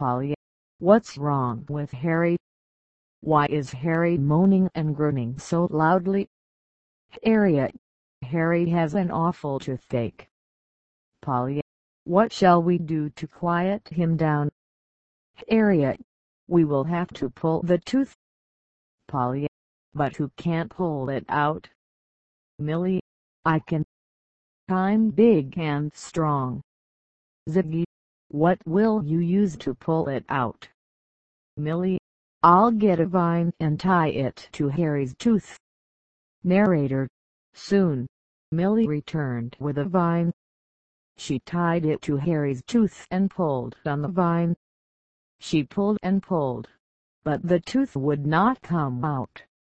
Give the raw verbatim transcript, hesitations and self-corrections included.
Polly. What's wrong with Harry? Why is Harry moaning and groaning so loudly? Harriet. Harry has an awful toothache. Polly. What shall we do to quiet him down? Harriet. We will have to pull the tooth. Polly. But who can't pull it out? Millie. I can. I'm big and strong. Ziggy. What will you use to pull it out? Millie. I'll get a vine and tie it to Harry's tooth. Narrator. Soon, Millie returned with a vine. She tied it to Harry's tooth and pulled on the vine. She pulled and pulled, but the tooth would not come out.